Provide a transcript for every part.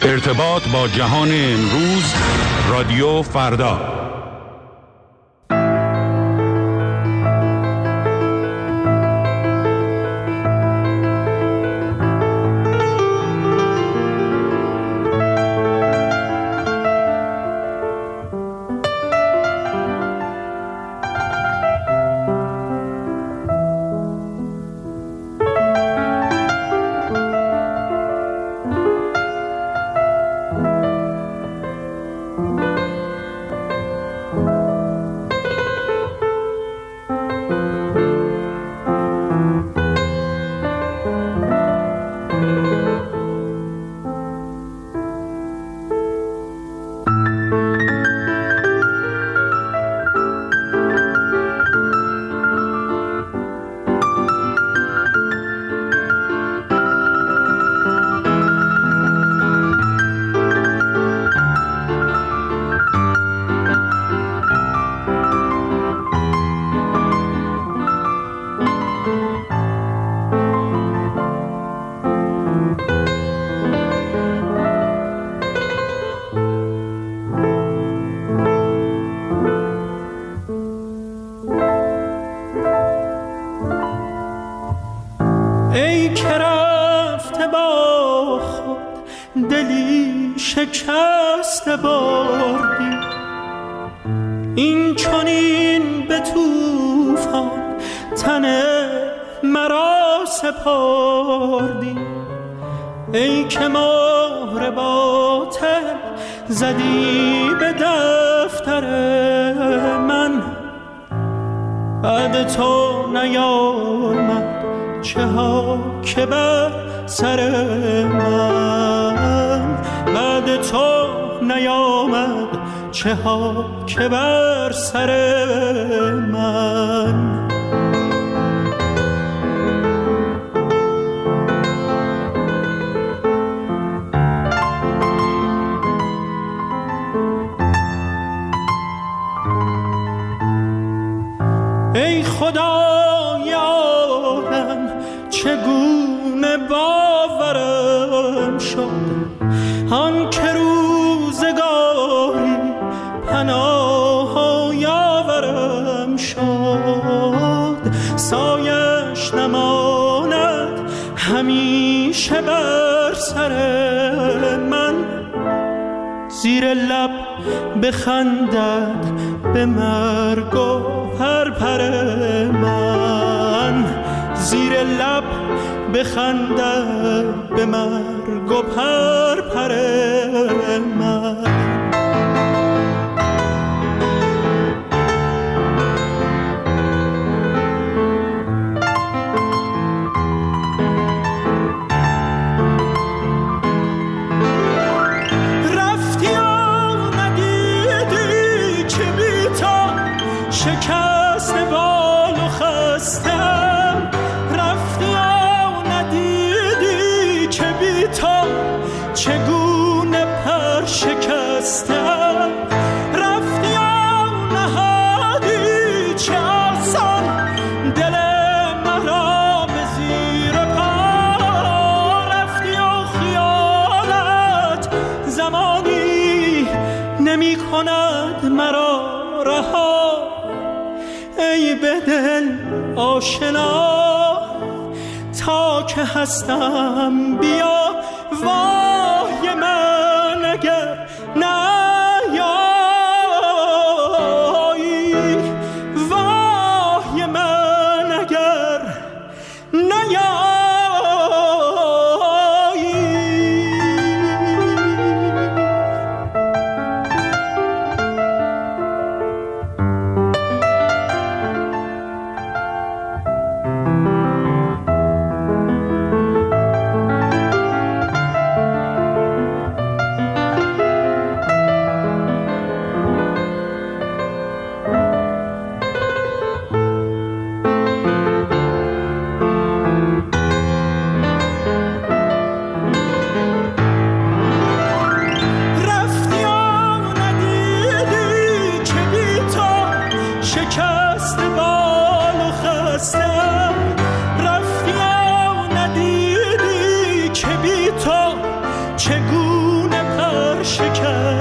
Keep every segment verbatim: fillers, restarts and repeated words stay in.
ارتباط با جهان امروز، رادیو فردا. شکست بردی، این چنین به طوفان تن مرا سپردی. ای که مهر باطل زدی به دفتر من، بعد تو نیامد چه ها که بر سر من، بعد تو نیامد چه ها که بر سر من. ای خدای عالم چگونه باورم شد آن که روزگاری پناه یاورم شد. سایش نماند همیشه بر سر من، زیر لب بخندد به مرگ و پرپر من، زیر لب بخندد به مرگ و پرپر من. شکست بال و خستم، رفتی و ندیدی که بی تو چگونه پر شکستم، رفتی و نهادی چه آسان دل مرا به زیر پا، رفتی و خیالت زمانی نمی کند مرا رها. ای به دل آشنا تا که هستم بیا، وای من اگر نیایی، وای من اگر نیایی.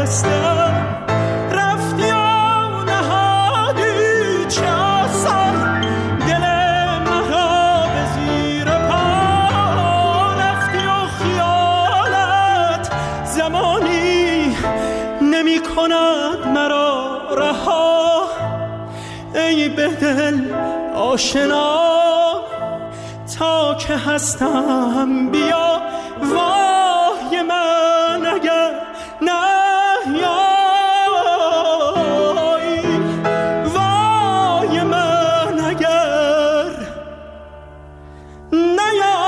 هستم رفتی و نهادی چه آسان دل مرا به زیر پا رفتی و خیالت زمانی نمی کند مرا رها ای به دل آشنا تا که هستم بیا وای من اگر نیایی وای من اگر نیایی.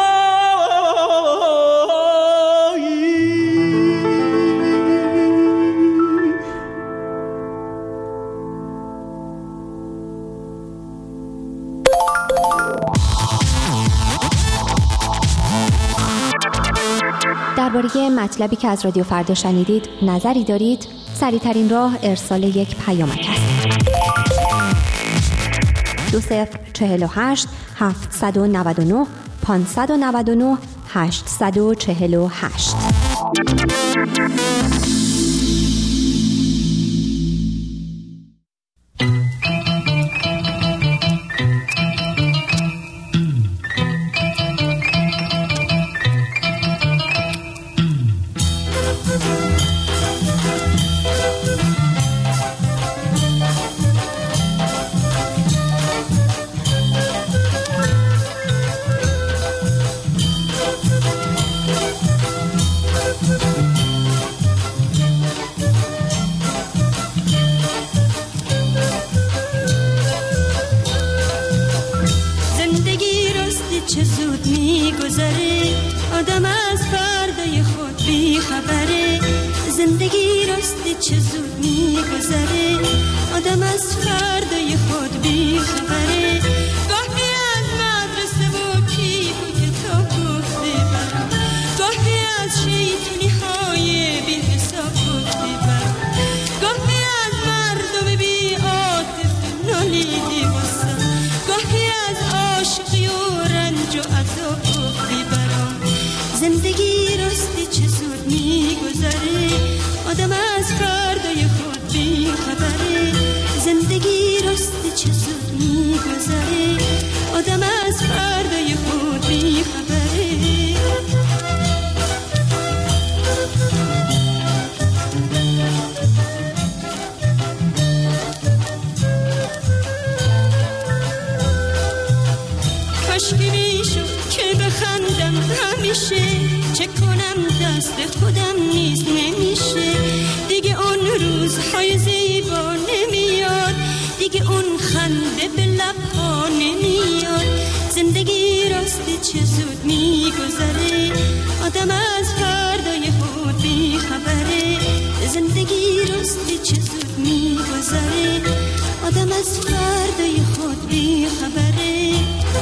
درباره مطلبی که از رادیو فردا شنیدید نظری دارید؟ سریع‌ترین راه ارسال یک پیامک است. دو صفر چهل و هشت هفتصد و نود و نه پانصد و نود و نه هشتصد و چهل و هشت. چه زود میگذره آدم از فردای خود بی خبره. زندگی راستی چه زود میگذره آدم از فردای خود بی خبره. گاهی از مدرسه و کیف و کتاب گفته برم، گاهی از شیطونی های بی حساب گفته برم، گاهی از مردم بی عاطفه نالیدی واسم، گاهی از عاشقی و رنج و عذاب گفتی برام. زندگی راستی چه زود میگذره آدم از فردای خود بی خبره. زندگی راستی چه زود میگذره آدم از فردای خود بی خبره. کاشکی میشد که بخندم همیشه، چه کنم دست خودم نیست نمیشه. دیگه اون روزهای زیبا نمیاد، دیگه اون خنده به لبها نمیاد. زندگی راستی چه زود میگذره آدم از فردای خود بی خبره. زندگی راستی چه زود میگذره آدم از فردای خود بی خبره.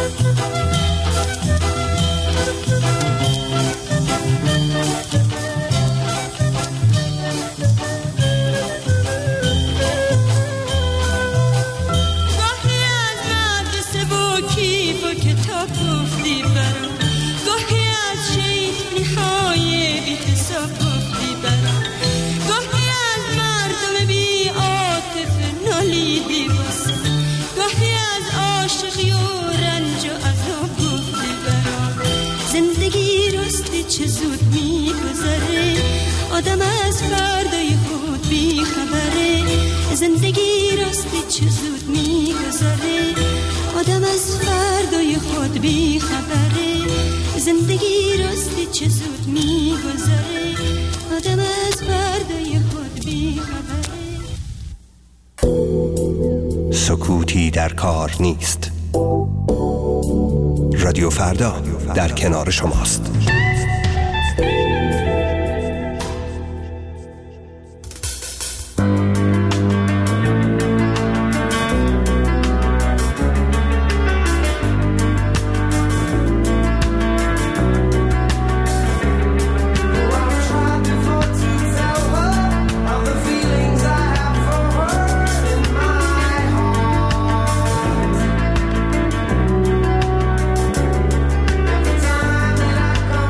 گاهی از مدرسه و کیف و کتاب گفتی برام، گاهی از شیطانی های بی حساب گفتی برام، گاهی از مردم بی عاطفه نالیدی واسم، گاهی از عاشقی و رنج و عذاب گفتی برام. زندگی راستی چه زود میگذره آدم از فردای خود بی خبره. زندگی راستی چه زود میگذره آدم از فردای خود بی خبره. زندگی راستی چه زود میگذره آدم از فردای خود بی خبره. سکوتی در کار نیست. رادیو فردا در کنار شماست. Every time that I come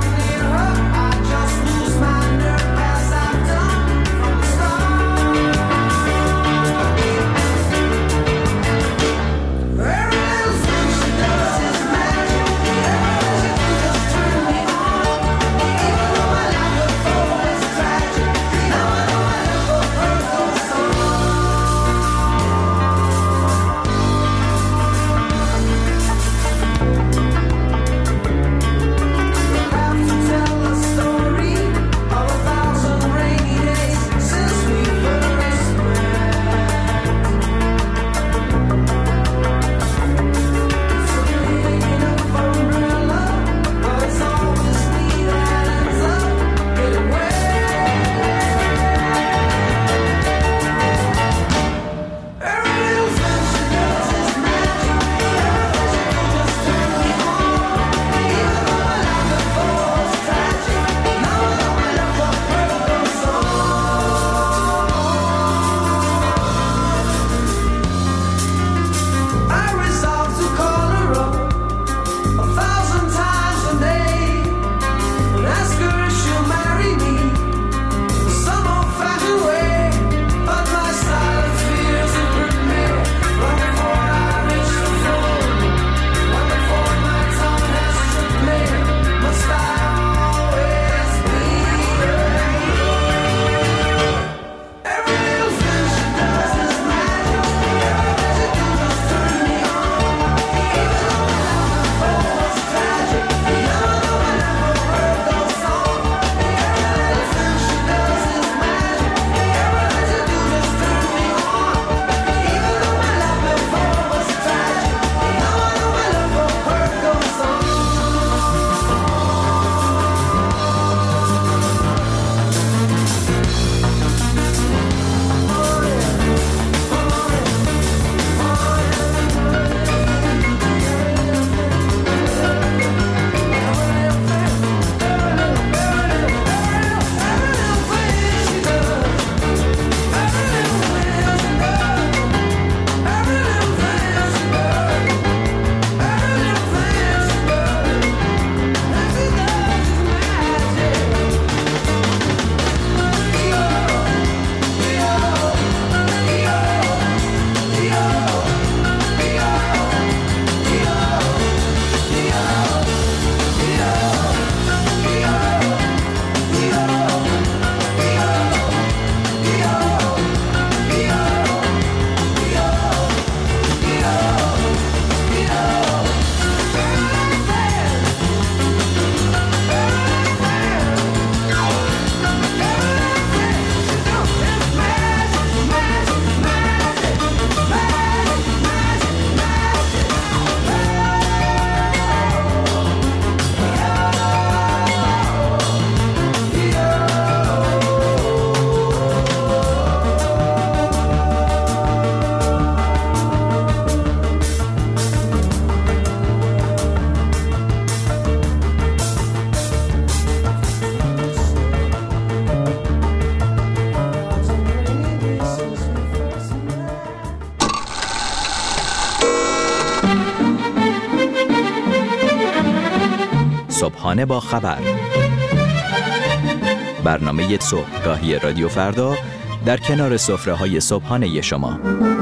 صبحانه با خبر. برنامه صبحگاهی رادیو فردا در کنار سفره‌های صبحانه شما.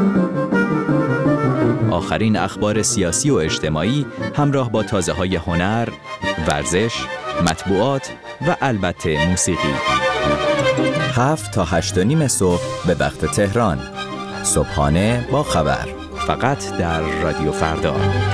آخرین اخبار سیاسی و اجتماعی همراه با تازه‌های هنر، ورزش، مطبوعات و البته موسیقی. هفت تا هشت و نیم صبح به وقت تهران. صبحانه با خبر. فقط در رادیو فردا.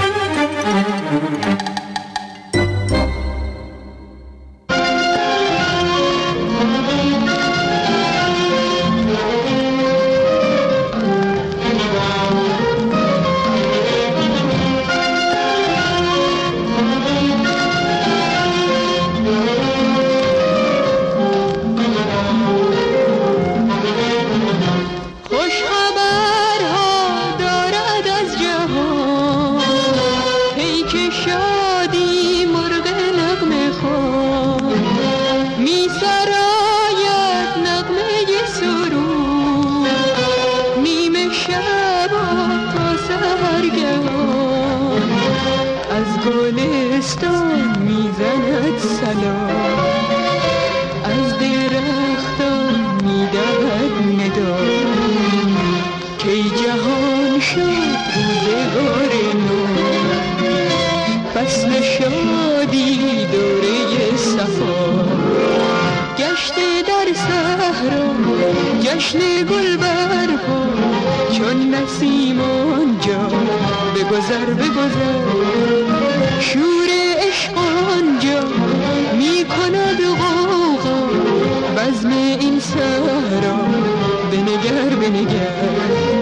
جشن گل برپا چون نسیم آنجا بگذر بگذر شور عشق آنجا می کند غوغا بزم این صحرا بنگر بنگر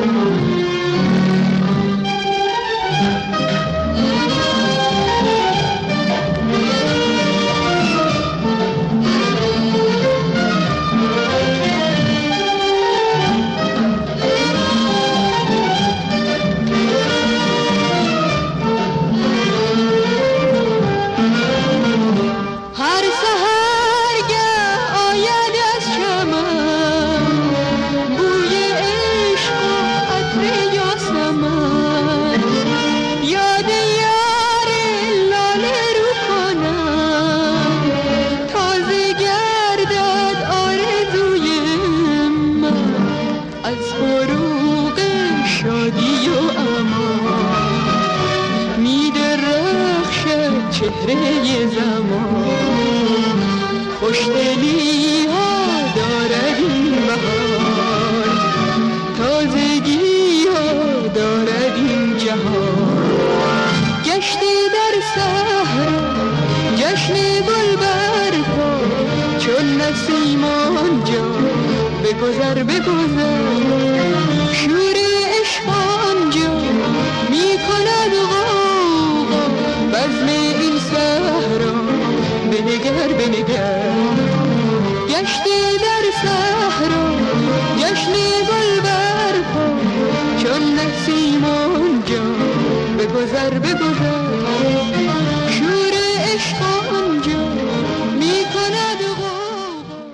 چهره زمان خوشدلی ها دارد این بهار تازگی ها دارد این جهان گشتی در صحرا جشن گل برپا چون نسیم آنجا بگذر بگذر شور عشق آنجا می کند غوغا بزم این صحرا بنگر بنگر گشتی در صحرا جشن گل برپا چون نسیم آنجا بگذر بگذر شور عشق آنجا می کند غوغا.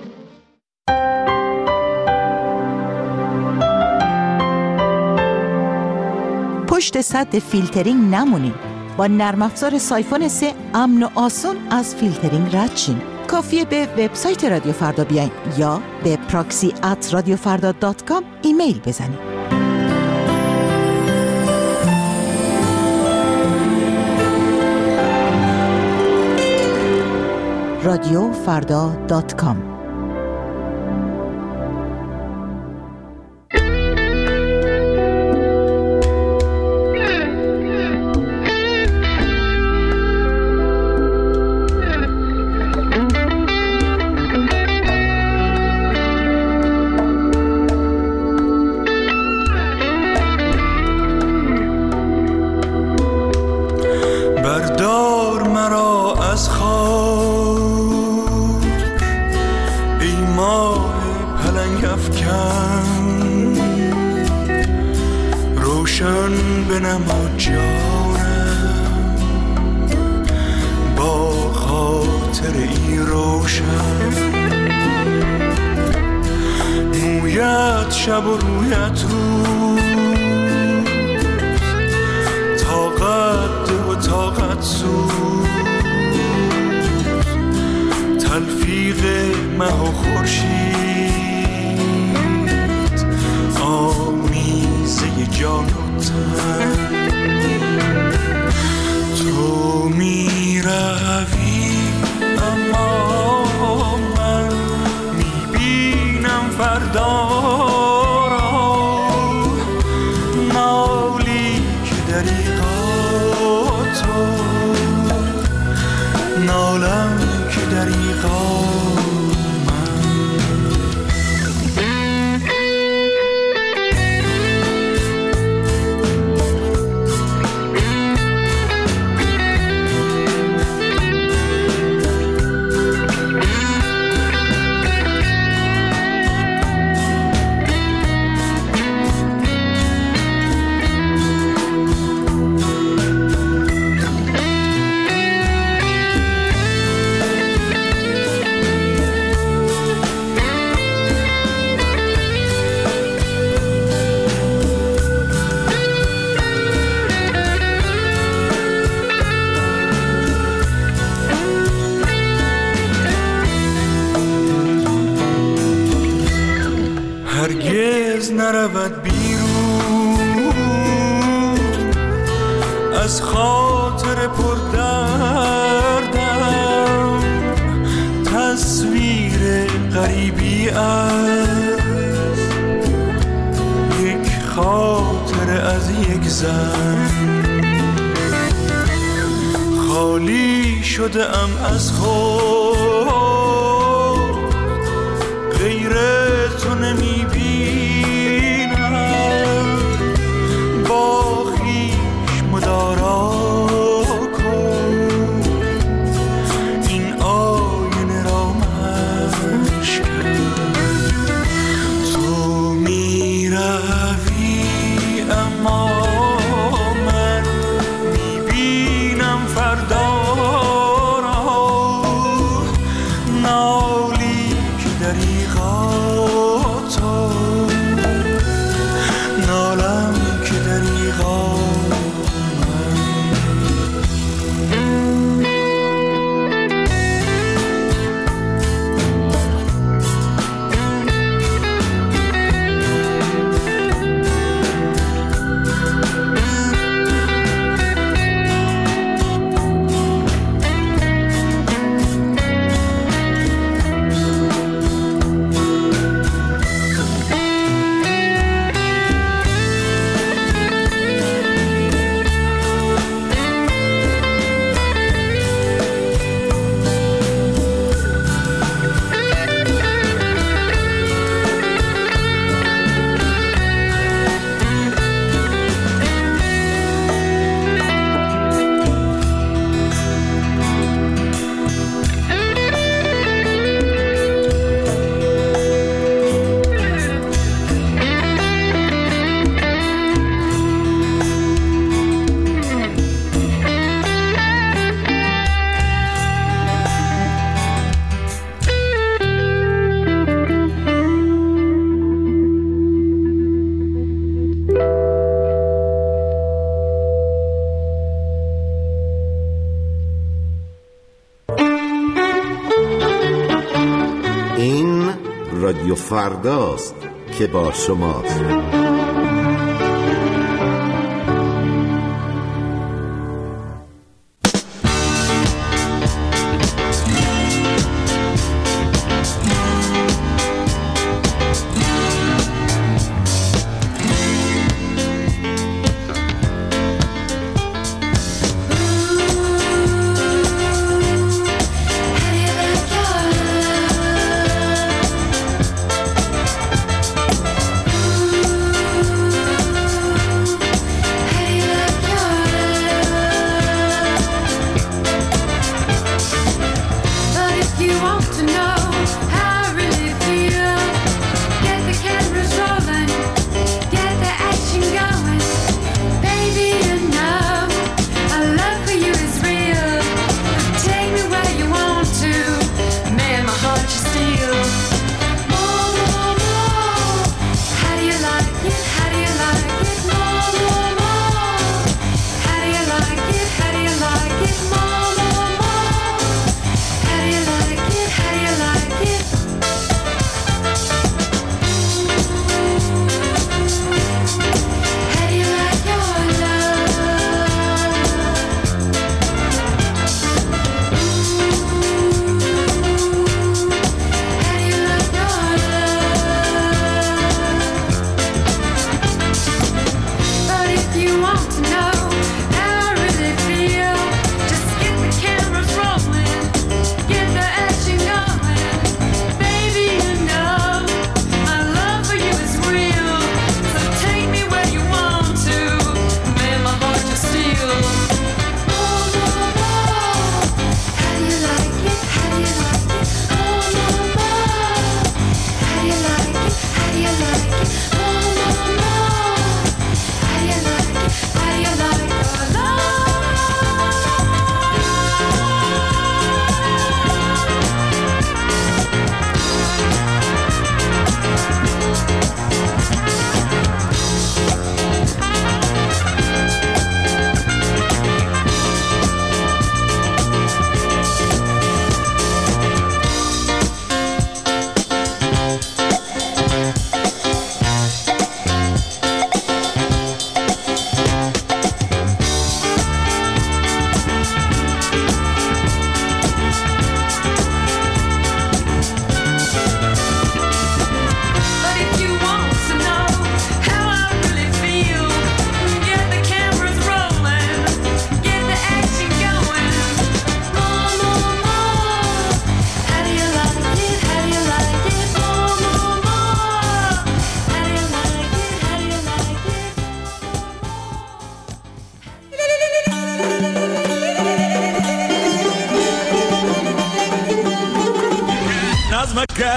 پشت سد فیلترینگ نمونید. با نرم افزار سایفون سه امن و آسون از فیلترینگ رد شین. کافیه به وبسایت رادیو فردا بیاین یا به پراکسی ات رادیو فردا دات کام ایمیل بزنید. رادیو فردا دات کام. شب و رویت روز طاقت ده و طاقت سوز تیغ مه و خورشید آمیزه جان و تن تو می روی اما من می بینم فردا را نالی که دریغا تو نالم که دریغا هرگز نرود بیرون از خاطر پر دردم تصویر غریبی است یک خاطر از یک زن خالی شده ام از خود غیر تو نمی بینم با خویش مدارا کن این آینه را مشکن تو می روی اما من می بینم فردا را نالی که دریغا تو نالم که دریغا رادیو فرداست که با شماست. How do you like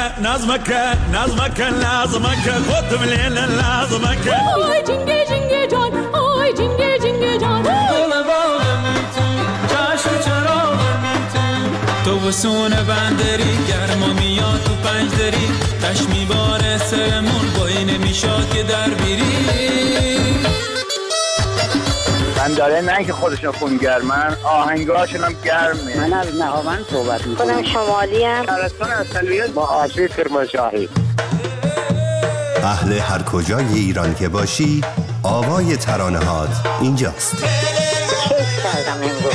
نظمك نظمك نظمك خودم لیل نظمک آی جنگه جنگه جان آی جنگه جنگه جان گل باغم تو چشم چراغم تو تو وسون بندری گرما میاد تو پنج دری تش میباره سرمون بایی نمیشاد که در بیری من داره نه که خودشون خونگرمن آهنگاشون هم گرمه. من از نهاوند صحبت میکنم. خودم شمالی هم شهرستان اصلیت با آسیب کرمانشاهی. اهل هر کجای ایران که باشی آوای ترانه‌هات اینجاست. کیف کردم امروز.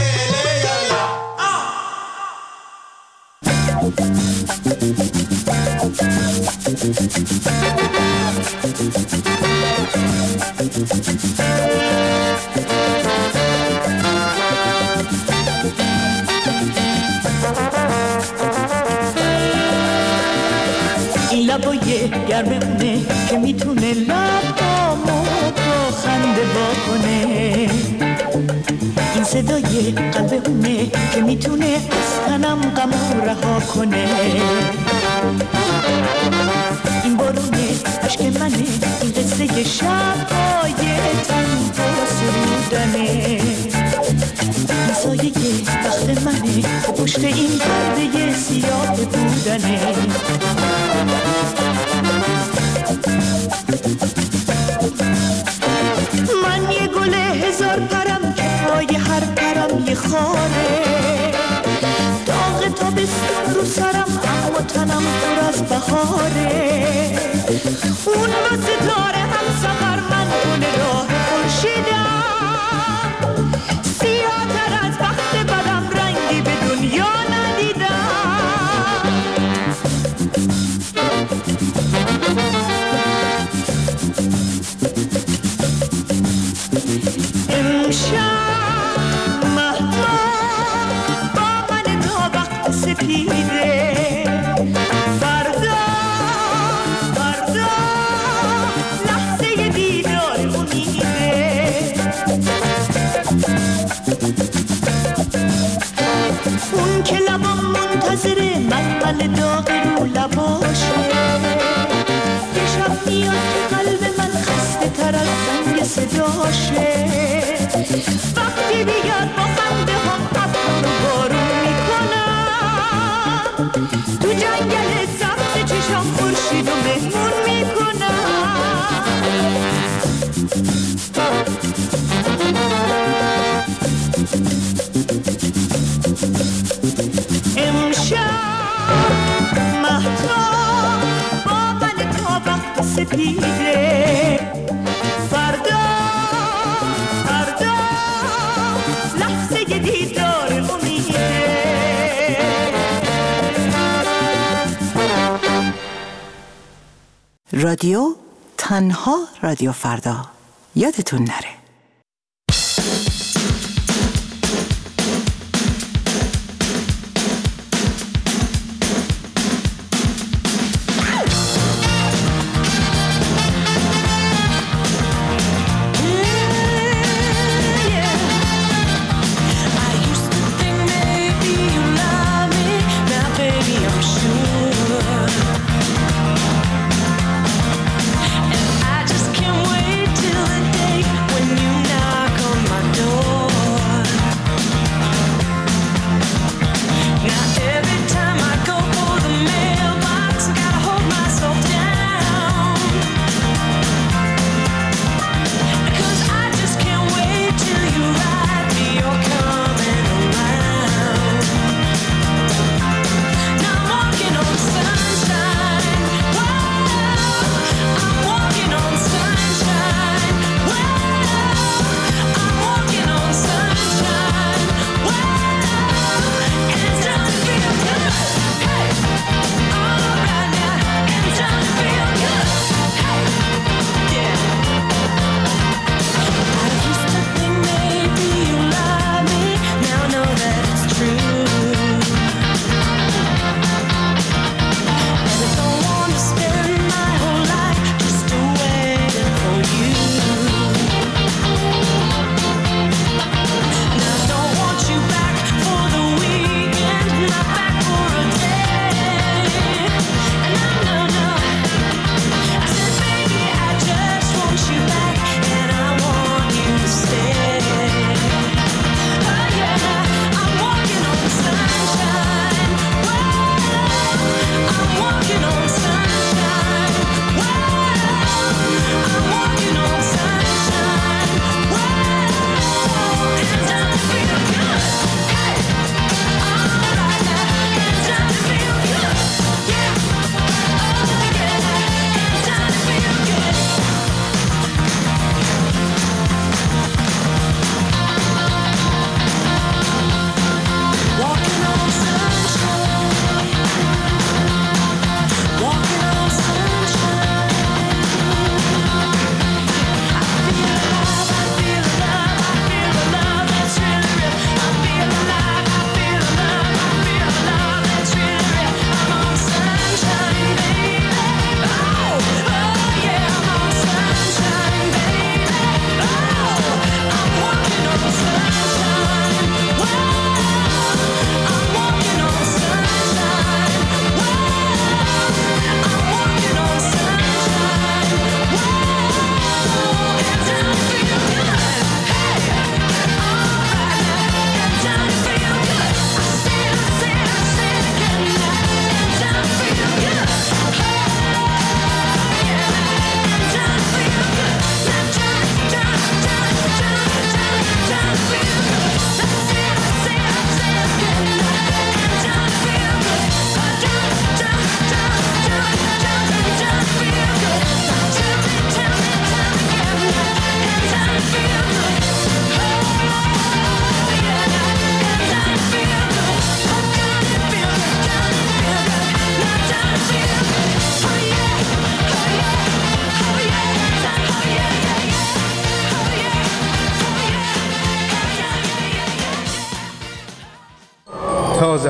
این لبای گرمونه که میتونه لبامو با خنده واکنه این صدای قلبونه که میتونه از تنم غمو رها کنه این بارونه عشق منه این قصه شبای تنها سرودنه این سایه وقت منه و پشت این پرده سیاه بودنه من یه گل هزار پرم که پای هر پرم یه خاره داغ تابستون رو سرم اما تنم پر از بهاره اون با ستاره هم سفر من گل راه خورشیدم سیاه‌تر از وقت بدم رنگی به دنیا ندیدم امشب مهتاب با من تا وقت سپیده فردا فردا لحظه دیدار امیده اون که لبام منتظره من من داغ رو لباشه یه شب میاد که قلب من خسته تر از زنگ صداشه وقتی بیاد با خنده هم ابر رو بارون میکنم تو جنگل سبز چشام خورشید و مهمون میکنم امشب مهتاب با من تا وقت سپیده فردا فردا لحظه دیدار امیده رادیو تنها رادیو فردا یادتون نره. When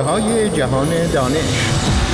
های جهان دانش.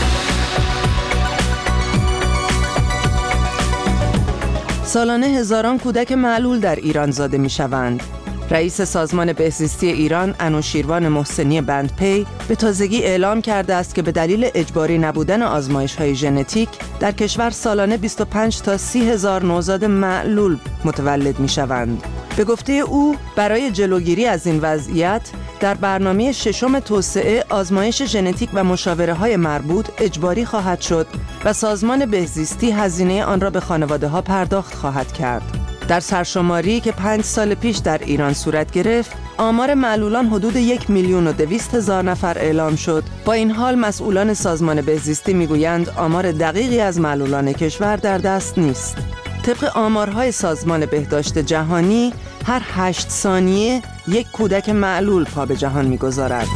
سالانه هزاران کودک معلول در ایران زاده می شوند. رئیس سازمان بهزیستی ایران انوشیروان محسنی بندپی به تازگی اعلام کرده است که به دلیل اجباری نبودن آزمایش‌های ژنتیک در کشور سالانه بیست و پنج تا سی هزار نوزاد معلول متولد می شوند. به گفته او برای جلوگیری از این وضعیت در برنامه ششم توسعه آزمایش ژنتیک و مشاوره‌های مربوط اجباری خواهد شد و سازمان بهزیستی هزینه آن را به خانواده‌ها پرداخت خواهد کرد. در سرشماری که پنج سال پیش در ایران صورت گرفت، آمار معلولان حدود یک میلیون و دویست هزار نفر اعلام شد. با این حال مسئولان سازمان بهزیستی میگویند آمار دقیقی از معلولان کشور در دست نیست. طبق آمارهای سازمان بهداشت جهانی، هر هشت ثانیه یک کودک معلول پا به جهان می‌گذارد.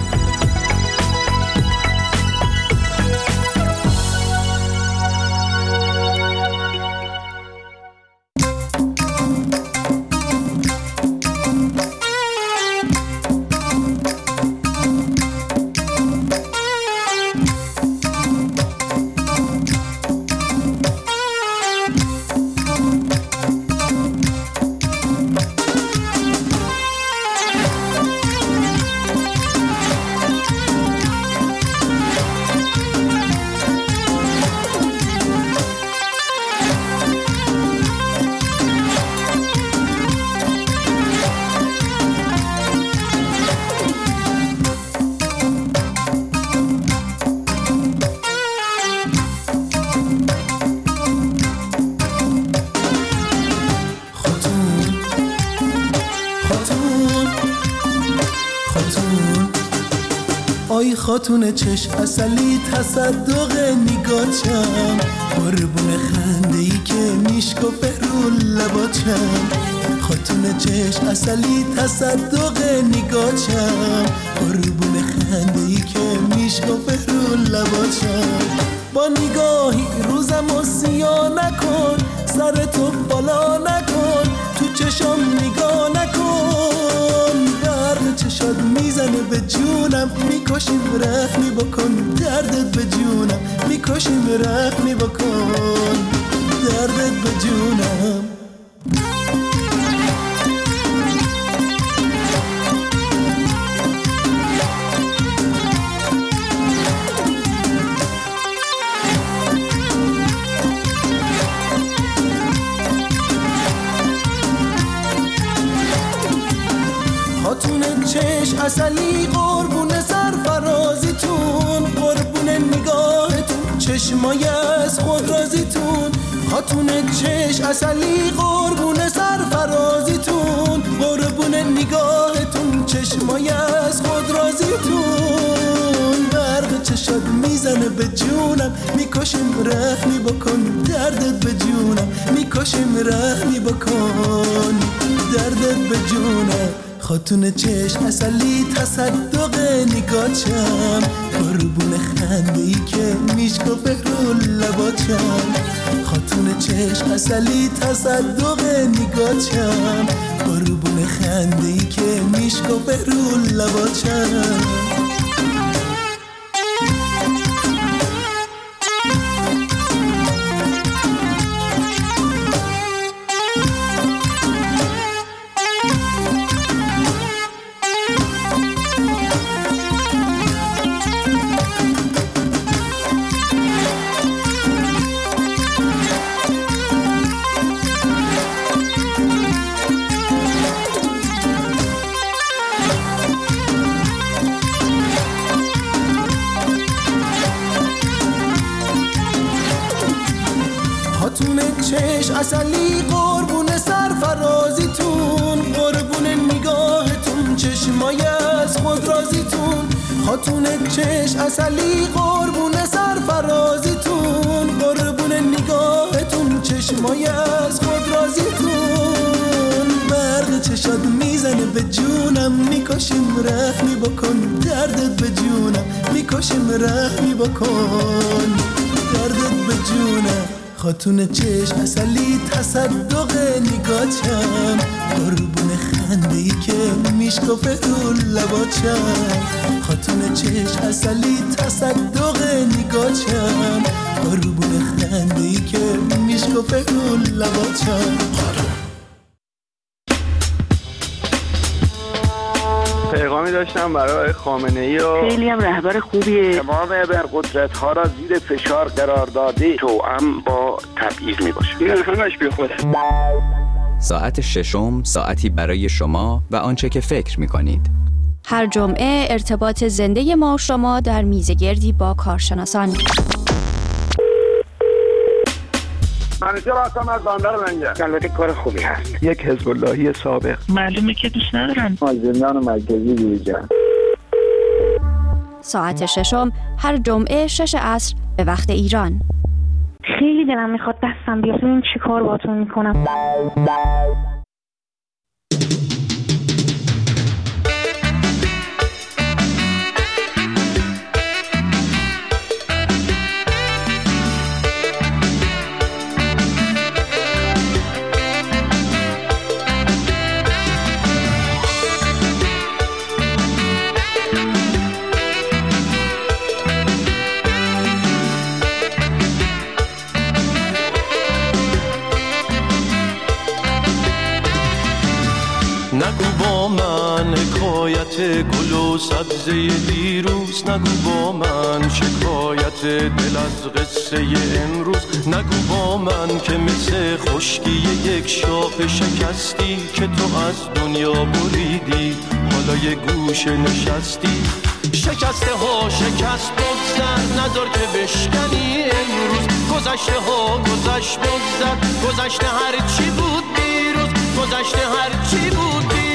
آی خاتون چشم اصلی تصدق نگاچم، قربون خنده ای که میشکفه رو لباچم. خاتون چشم اصلی تصدق نگاچم، قربون خنده ای که میشکفه رو لباچم. با نگاهی روزم و سیاه نکن، سر تو بالا نکن، تو چشم نگاه نکن. برق چشات میزنه به جونم، میکشیم رحمی بکن، دردت به جونم میکشیم رحمی بکن، دردت به جونم. خاتون چشم اصلی قربون سرفرازیتون، قربون نگاهتون چشمای از خود رازیتون. خاتون چشم اصلی قربون سرفرازیتون، قربون نگاهتون چشمای از خود رازیتون. برق چشات میزنه به جونم، میکشیم رحمی بکن، دردت به جونم میکشیم رحمی بکن، دردت به جونم. خاتون چشم اصلی تصدق نگاچم، قربون خنده ای که میشکفه رو لباچم. خاتون چشم اصلی تصدق نگاچم، قربون خنده ای که میشکفه رو لباچم. خاتون چشم اصلی قربون سرفرازیتون، قربون نگاهتون چشمای از خود رازیتون. خاتون چشم اصلی قربون سرفرازیتون، قربون نگاهتون چشمای از خود رازیتون. برق چشات میزنه به جونم، میکشیم رحمی بکن، دردت به جونم میکشیم رحمی بکن، دردت به جونم. خاتون چشم اصلی تصدق نگاچم قربون خنده ای که میشکفه رو لباچم خاتون چشم اصلی تصدق نگاچم قربون خنده ای که میشکفه رو لباچم پیغامی داشتم برای خامنه‌ای و خیلی هم رهبر خوبیه. تمام ابرقدرت‌ها را زیر فشار قرار داده توأم با تبعیض میباشه. این همش بیخوده. ساعت ششم ساعتی برای شما و آنچه که فکر می‌کنید. هر جمعه ارتباط زنده ما و شما در میزگردی با کارشناسان. منیشه راستم از باندر منگه. البته کار خوبی هست. یک حزب اللهی سابق. معلومه که دوست ندارن. از زندان مرکزی بیرون. ساعت ششم هر جمعه شش عصر به وقت ایران. خیلی دلم میخواد دستم بیاد ببین چی کار باهاتون میکنم. نگو با من حکایت گل و سبزه دیروز نگو با من شکایت دل از قصه امروز نگو با من که مثل خشکی یک شاخ شکستی که تو از دنیا بریدی حالا یه گوشه نشستی شکسته ها شکست بگذر نذار که بشکنی امروز گذشته ها گذشت بگذر گذشته هر چی بود دیروز گذشته هر چی بود دیروز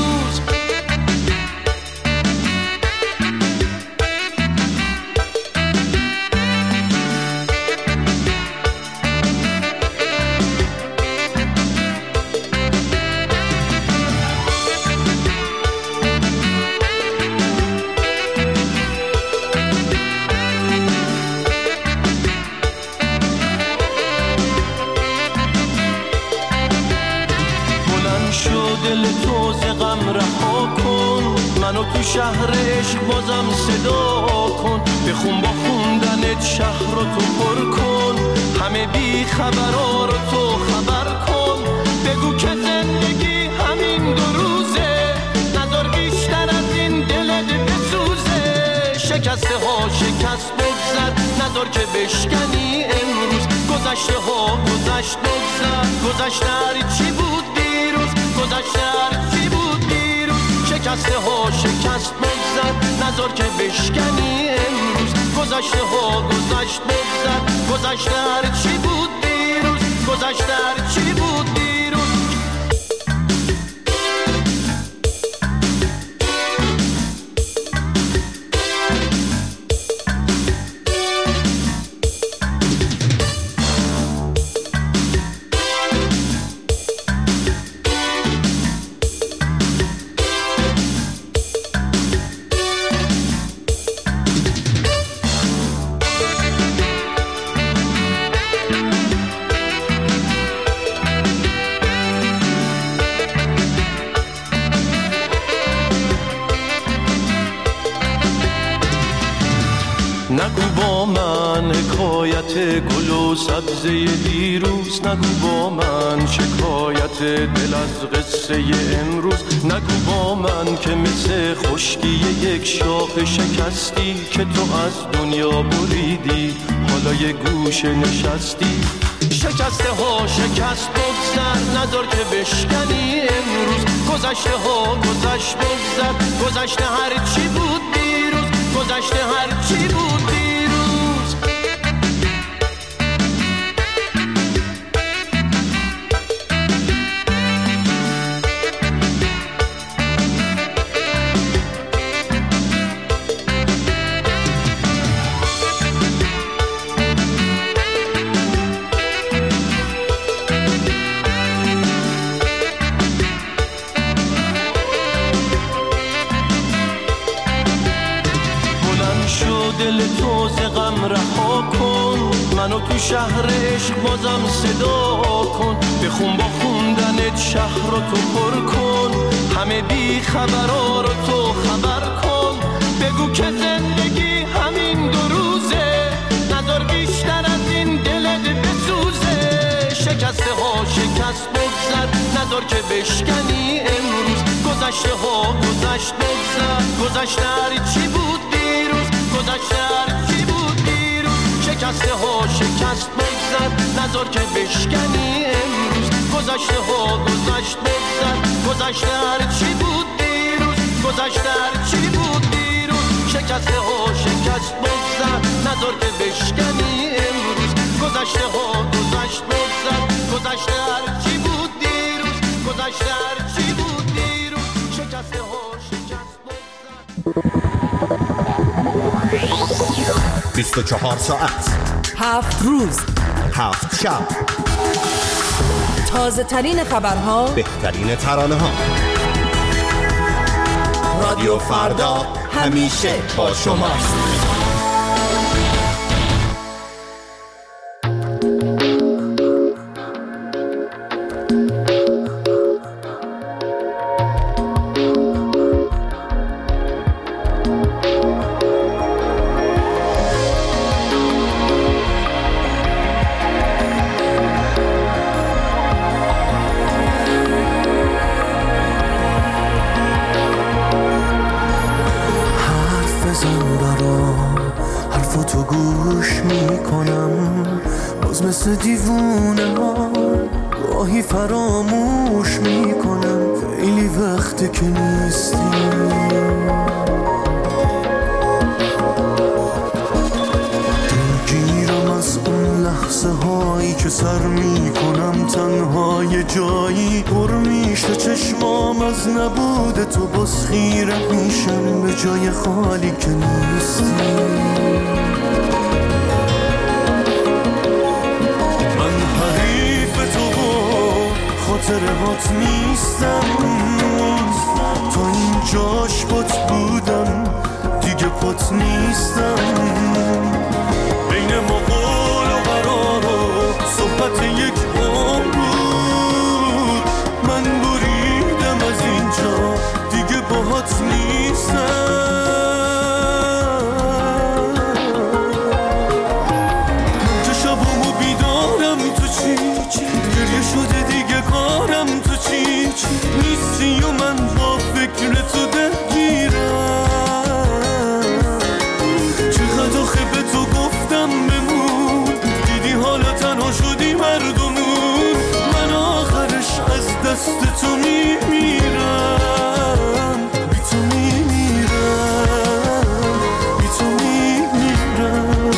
دل تو ز غم رها کن منو تو شهر عشق بازم صدا کن بخون با خوندنت شهر رو تو پر کن همه بی خبرها رو تو خبر کن بگو که زندگی همین دو روزه نذار بیشتر از این دلت بسوزه شکسته ها شکست بگذر نذار که بشکنی امروز گذشته ها گذشت بگذر گذشته هر چی بود گذشته هر چی بود دیروز شکسته ها شکست بگذر نذار که بشکنی امروز گذشته ها گذشت بگذر گذشته هر چی بود دیروز گذشته هر چی بود دیروز نگو با من حکایت گل و سبزه دیروز نگو با من شکایت دل از قصه امروز نگو با من که مثل خشکی یک شاخ شکستی که تو از دنیا بریدی حالا یه گوشه نشستی شکسته ها شکست بگذر نذار که بشکنی امروز گذشته ها گذشت بگذر گذشته هر چی بود دیروز گذشته هر چی بود دیروز دل تو شهر عشق بازم صدا کن، بخون با خوندنت شهر رو تو پر کن، همه بی خبرها رو تو خبر کن، بگو که زندگی همین دو روزه، نذار بیشتر از این دلت بسوزه، شکسته ها شکست بگذر، نذار که بشکنی امروز، گذشته ها گذشت بگذر، گذشته هر چی بود دیروز، گذشته هر چی بود دیروز، شکسته ها شکست بگذر، نذار که بشکنی امروز، گذشته ها گذشت بگذر، گذشته هر چی بود دیروز، گذشته هر چی بود دیروز، شکسته ها شکست بگذر، نذار که بشکنی امروز، گذشته ها گذشت بگذر، گذشته هر چی بود دیروز، گذشته هر چی بود دیروز، شکسته ها شکست بگذر. بیست و چهار ساعت، هفت روز، هفت شب، تازه ترین خبرها، بهترین ترانه ها. رادیو فردا همیشه با شماست. مثل دیوونه ها گاهی فراموش میکنم، خیلی وقته که نیستی، دلگیرم از اون لحظه هایی که سر میکنم تنها یه جایی، پر میشه چشمام از نبود تو، باز خیره میشم به جای خالی که نیستی. خاطرهات نیستم، تا اینجاش پات بودم دیگه پات نیستم، بین ما قول و قرار و صحبت یک عمر بود، من بریدم از اینجا دیگه باهات نیستم، که شبامو بیدارم تو چی گریه شده دیگه کارم تو چی چی نیستی و من با فکر تو درگیرم، چقدر آخه به تو گفتم بمون، دیدی حالا تنها شدی مردمون، من آخرش از دست تو میمیرم، بی تو میمیرم، بی تو میمیرم.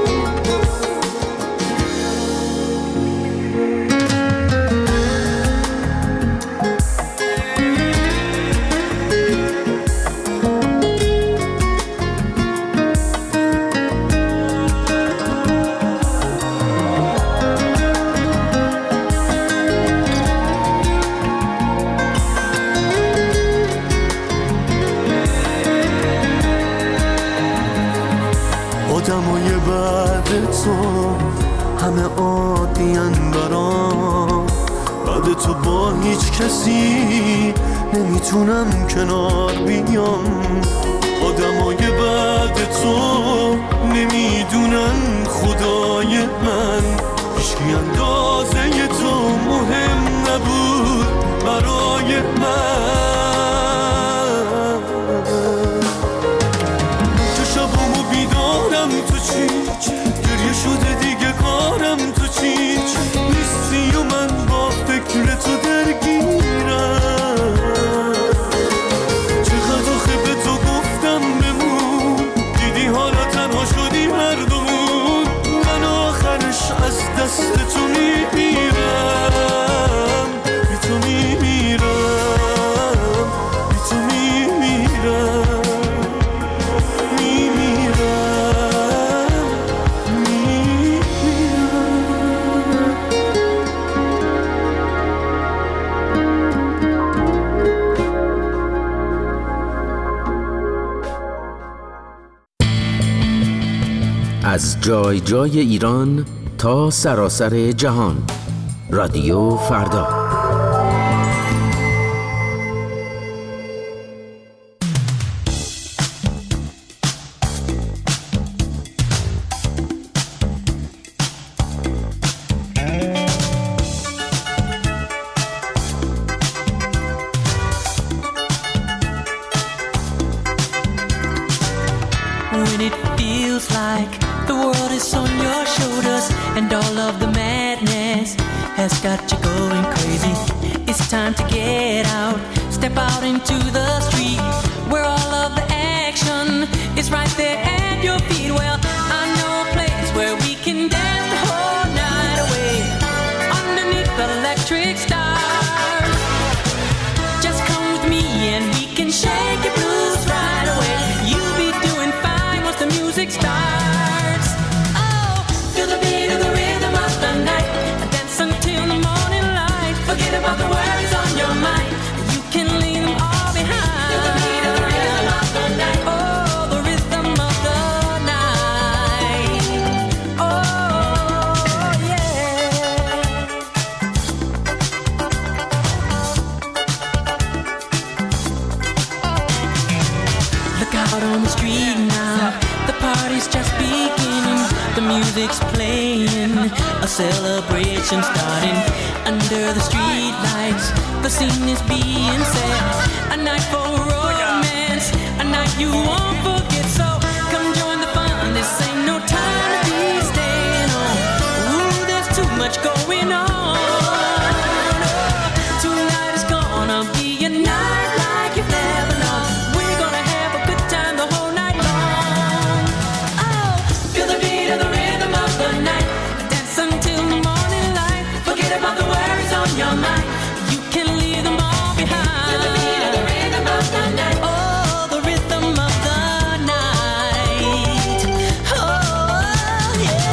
آدمای بعد تو همه عادیان برام، بعد تو با هیچ کسی نمیتونم کنار بیام، آدمای بعد تو نمیدونن خدای من، هیچکی اندازه تو مهم نبود برای من، تو چی گریه شده دیگه کارم تو چی نیستی و من با فکر تو درگیرم، چقدر آخه به تو گفتم بمون، دیدی حالا تنها شدی مردمون، من آخرش از دست تو میمیرم، بی تو میمیرم، بی تو میمیرم. از جای جای ایران تا سراسر جهان. رادیو فردا. When it feels like the world is on your shoulders and all of the madness has got you going crazy, it's time to get out, step out into the street where all of the action is right there at your feet. Well, I know a place where we can dance the whole night away underneath the electric stars. Just come with me and we can shake your blues right away. You'll be doing fine once the music starts. Oh, feel the beat of the rhythm of the night, dance until the morning light. Forget about the worries on your mind, you can leave them all behind. Feel the beat of the rhythm of the night. Oh, the rhythm of the night. Oh, yeah. Look out on the street now, the party's just beginning. The music's playing, a celebration starting. Under the street lights, the scene is being set. A night for romance, a night you won't forget. So come join the fun, this ain't no time to be staying on. Ooh, there's too much going on. Oh, tonight is gonna be a night like you've never known. We're gonna have a good time the whole night long. Oh, feel the beat of the rhythm of the night, dance until the morning light. Forget about the worries on your mind, you can leave them all behind. Feel the beat of the rhythm of the night. Oh, the rhythm of the night. Oh, yeah.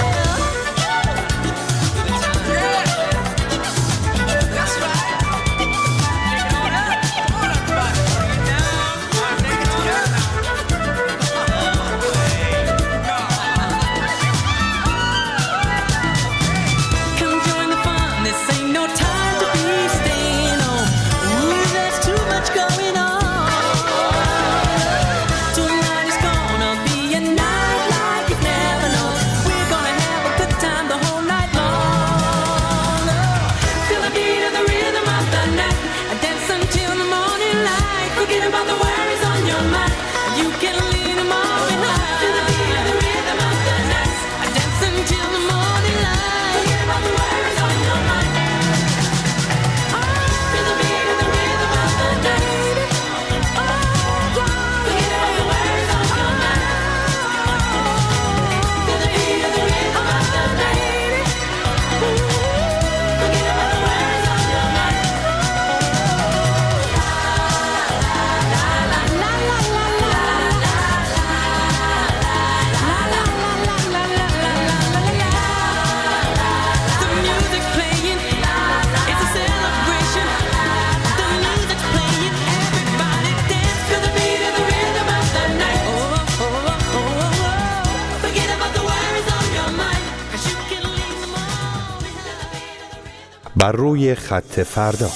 That's right. Come join the fun, this ain't no time to be staying on. Ooh, there's too much going on. Tonight is gonna be a night like you've never known. We're gonna have a good time the whole night long. Oh, feel the beat of the rhythm of the night, dance until the morning light. Forget about the worries on your mind, you can leave them all behind. Feel the beat of the rhythm of the night, dance until the morning light. Forget about the worries on your mind. Oh, feel the beat of the rhythm of the night. Oh, forget about the worries on your mind. Feel the beat of the rhythm of the night. Forget about the worries on your mind. The music's playing, it's a celebration. The music's playing, everybody dance to the beat of the rhythm of the night. Oh, oh, oh, oh, oh. Forget about the worries on your mind, 'cause you can leave them all behind. بر روی خط فردا.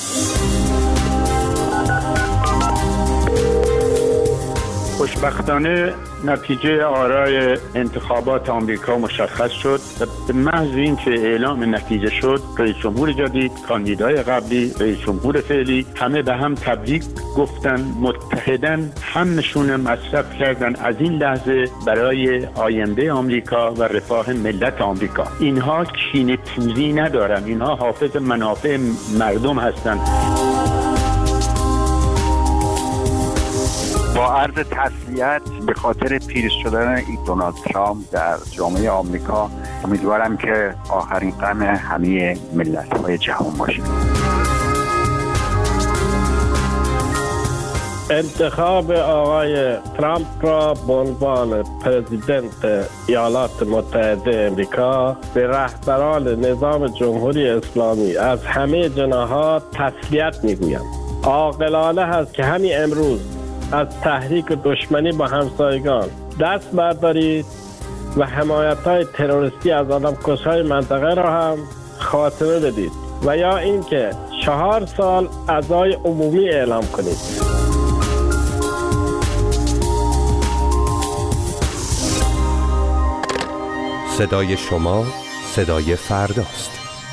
خوشبختانه نتیجه آرای انتخابات آمریکا مشخص شد و به محض اینکه اعلام نتیجه شد، رئیس جمهور جدید، کاندیدای قبلی، رئیس جمهور فعلی همه به هم تبریک گفتن، متحدن هم نشون مصرف کردن از این لحظه برای آینده آمریکا و رفاه ملت آمریکا. اینها کینه‌توزی ندارن، اینها حافظ منافع مردم هستند. با عرض تسلیت به خاطر پیروز شدن دونالد ترامپ در جامعه آمریکا، امیدوارم که آخرین غم همه ملت‌های جهان باشه. انتخاب آقای ترامپ را به عنوان پرزیدنت ایالات متحده امریکا به رهبران نظام جمهوری اسلامی از همه جناحات تسلیت میگویم. عاقلانه هست که همین امروز از تحریک دشمنی با همسایگان دست بردارید و حمایت‌های تروریستی از آدمکش‌های منطقه را هم خاتمه بدید و یا اینکه چهار سال عزای عمومی اعلام کنید. صدای شما صدای فرداست.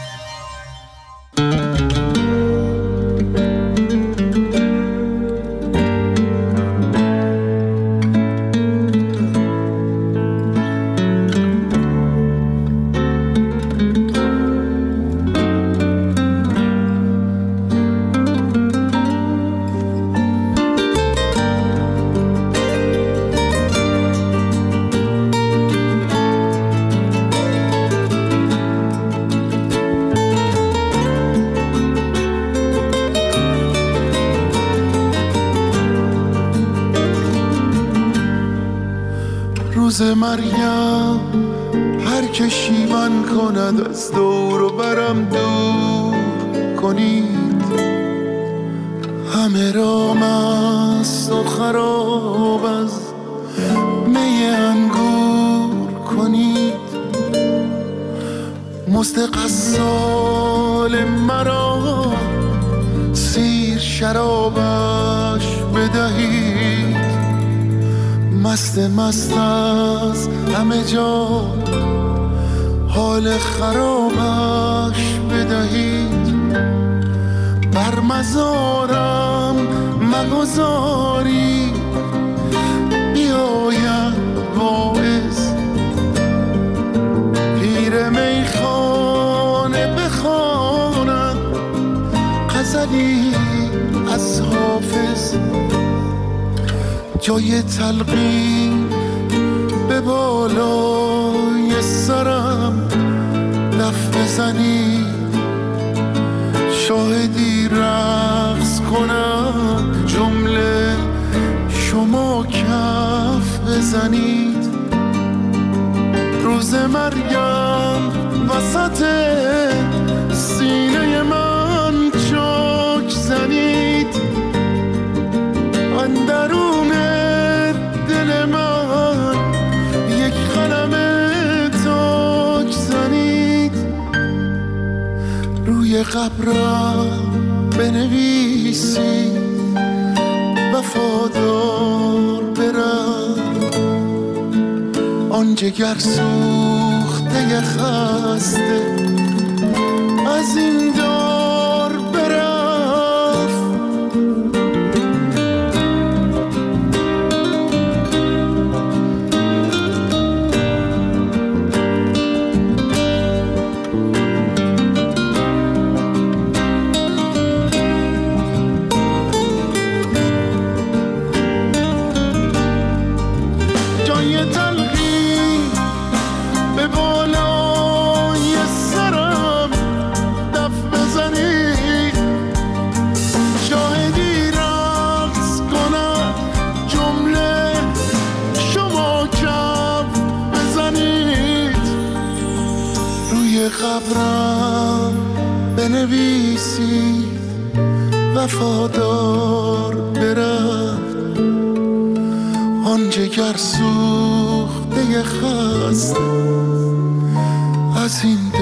روز مریم هر که شیون کند از دور و برم دور کنید، همه را مست و خراب از می انگور کنید. مزد قصال مرا سیر شرابش بدهید، مست مست از همه جا حال خرابش بدهید. بر مزارم مگذاری بیاید واعظ، پیر میخانه بخواند غزلی از حافظ. جای تلقین به بالای سرم دف بزنید، شاهدی رقص کنم جمله شما کف بزنید. روز مریم وسط سینه من چاک زنید، اندرون دل من یک قلم تاج زنید. روی قبرم بنویسید وفادار برم، آن جگر سوخته خسته از این دار برم. قبرم بنویسید وفادار برفت، آن جگر سوخته خسته از این